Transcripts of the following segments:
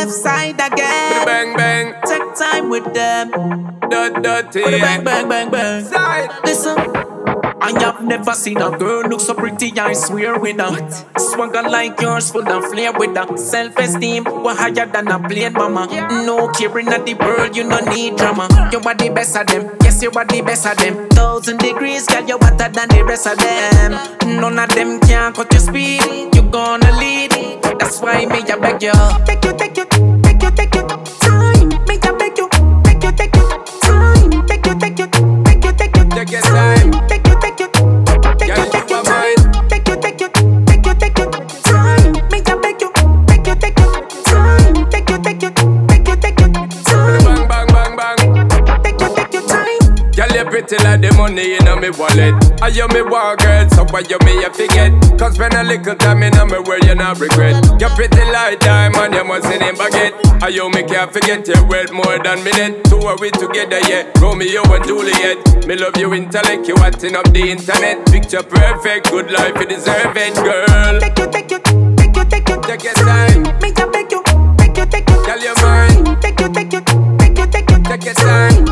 left side again. Bang bang, Take time with them. dirty. Bang bang bang bang. Side. Listen. I have never seen a girl look so pretty, I swear with her. Swagger like yours, full of flair with her. Self-esteem, we're higher than a plane, mama. No caring at the world, you no need drama. You are the best of them, yes, you are the best of them. 1,000 degrees, girl, you're hotter than the rest of them. None of them can cut your speed, you gonna lead. That's why me, I beg you. Take you time. Me, I beg you. Take you time. Take your time. Pretty like the money in me wallet. I you me war girl, so why you me a forget? Cause spend a little time in me where you not regret. You're pretty like diamond, you must in baguette. I you me can't forget your worth more than minute. Two are we together, yeah, Romeo and Juliet. Me love you intellect, you acting up the internet. Picture perfect, good life, you deserve it, girl. Take your time. Me, I beg you. Tell your mind. Take your time. Take your time.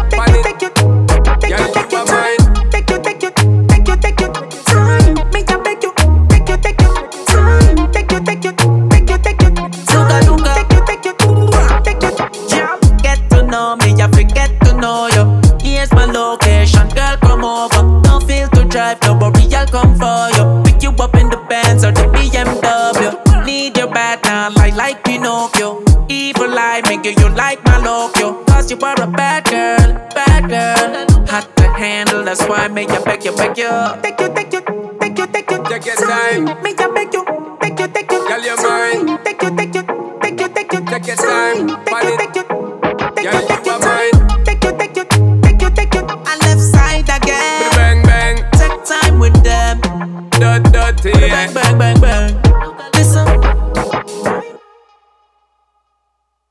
Don't worry, I'll come for you. Pick you up in the Benz or the BMW. Need your bad now, like Pinocchio. Evil eye, make you like my loco. Cause you are a bad girl. Hot to handle, that's why me I beg you. Take your time. Me I beg you. Tell your mind. Take your time. Take your time. I left side again. Bang bang, Take time with them. dirty. Bang bang bang bang.